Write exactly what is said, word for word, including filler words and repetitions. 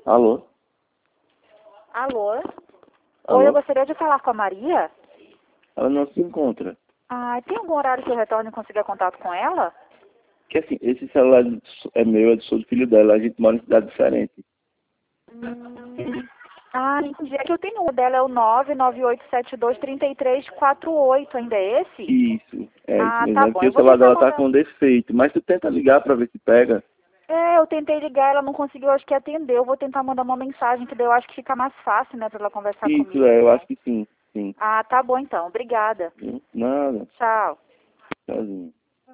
Alô? Alô? Alô? Oi, eu gostaria de falar com a Maria. Ela não se encontra. Ah, tem algum horário que eu retorne e consiga contato com ela? Que assim, esse celular é meu, é do sou do filho dela, a gente mora em cidade diferente. Hum. Ah, entendi. É que eu tenho o dela, é o nove nove oito sete dois três três quatro oito, ainda é esse? Isso, é isso Ah, mesmo. tá É bom. porque Eu o vou celular tentar dela tá mandar. com defeito, mas tu tenta ligar pra ver se pega. É, eu tentei ligar, ela não conseguiu, acho que atender. Eu vou tentar mandar uma mensagem, que daí eu acho que fica mais fácil, né, pra ela conversar Isso, comigo. é, eu acho que sim, sim. Ah, tá bom então. Obrigada. Nada, Tchau. sozinho.